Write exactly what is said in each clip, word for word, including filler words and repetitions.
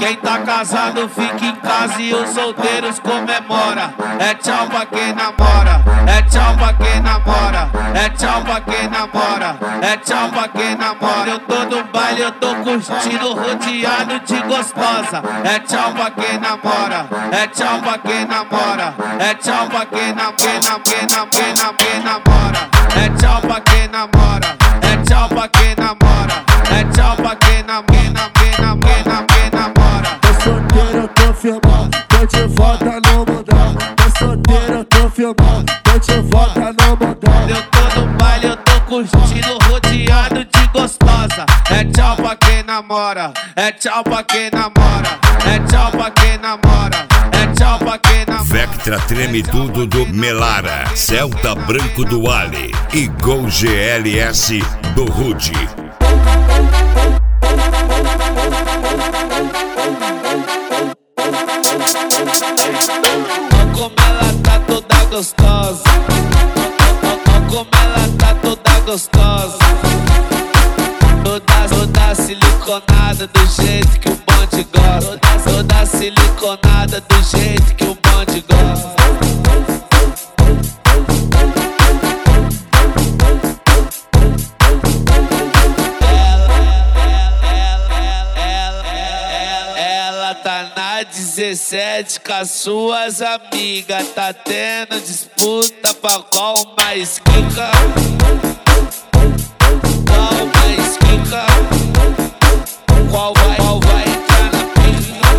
Quem tá casado fica em casa e os solteiros comemora. É tchau pra quem namora, é tchau pra quem namora, é tchau pra quem namora, é tchau pra quem namora. Eu tô no baile, eu tô curtindo, rodeado de gostosa. É tchau pra quem namora, é tchau pra quem namora, é tchau pra quem namora, quem nam, quem nam, quem nam, quem namora. É tchau pra quem namora, é tchau pra quem namora, é tchau pra quem nam, quem nam, quem nam, quem nam, quem namora. Tô solteiro, tô firmão, tô de volta no mundão. Tô solteiro, tô firmão, tô de volta no mundão. Eu tô no baile, eu tô curtindo, rodeado de gostosa. É tchau pra quem namora, é tchau pra quem namora, é tchau pra quem namora, é tchau pra quem namora. Vectra Treme Tudo do Melara, Celta Branco do Ali e Gol G L S do Rude. Olha como ela tá toda gostosa, olha como ela tá toda gostosa. Toda, toda siliconada do jeito que o bonde gosta. Toda siliconada do jeito que o bonde gosta. Ela tá na dezessete com as suas amigas. Tá tendo disputa pra qual mais quica. Qual mais quica? Qual vai, qual vai entrar na pica?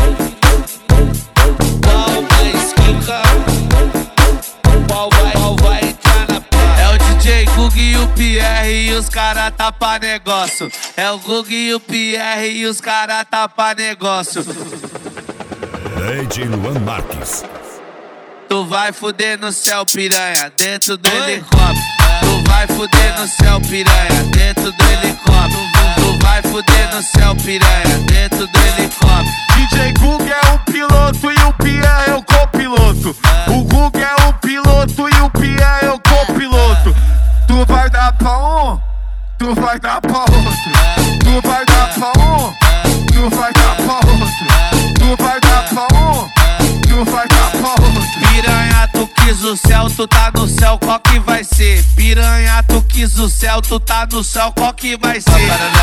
Qual mais quica? Qual vai, qual vai entrar na pica? É o D J Gug e o Pierre e os cara tá pra negócio. É o Gug e o Pierre e os cara tá pra negócio. Lady Luan Marques. Tu vai fuder no céu, piranha, dentro do helicóptero. Tu vai fuder no céu, piranha, dentro do helicóptero. Tu vai fuder no céu, piranha, dentro do helicóptero. D J Gug é o piloto e o Pierre é o copiloto. O Gug é o piloto e o Pierre é o copiloto. Tu vai dar pra um, tu vai dar pra outro. Tu vai dar pra um, tu vai dar pra outro. Tu vai dar pra um, tu vai dar pra outro. Piranha, tu quis o céu, tu tá no céu, qual que vai ser? Piranha, tu quis o céu, tu tá no céu, qual que vai ser?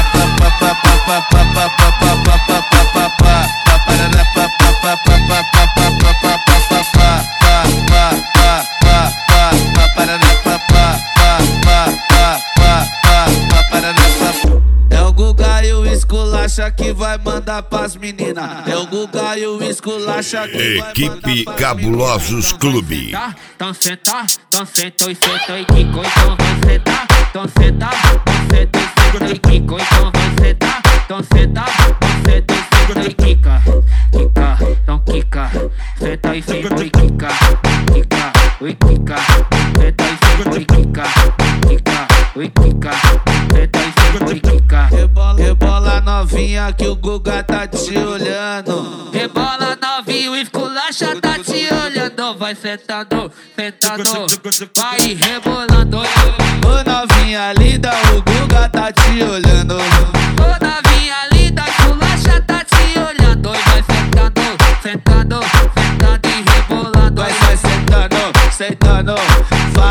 É o Guga e o Esculacha que vai mandar pras meninas. É o Guga e o Esculacha que vai Equipe Cabulosos Clube. Então senta, então senta e senta e quico. Então vai sentar, então senta, então senta e senta e quico. Então vai sentar, então senta, então senta e senta e quica. Quica, então quica, senta e senta e quica. Quica, ui quica, senta e senta e quica. Quica, ui quica, senta e senta e quica. Rebola, rebola novinha que o Guga tá te olhando. Rebola novinho, o Esculacha tá te olhando. Vai sentando, sentando, vai rebolando. Ô novinha linda, o Guga tá te olhando. Ô novinha linda, Esculacha tá te olhando. Vai sentando, sentando, sentando e rebolando. Vai, vai sentando, sentando, vai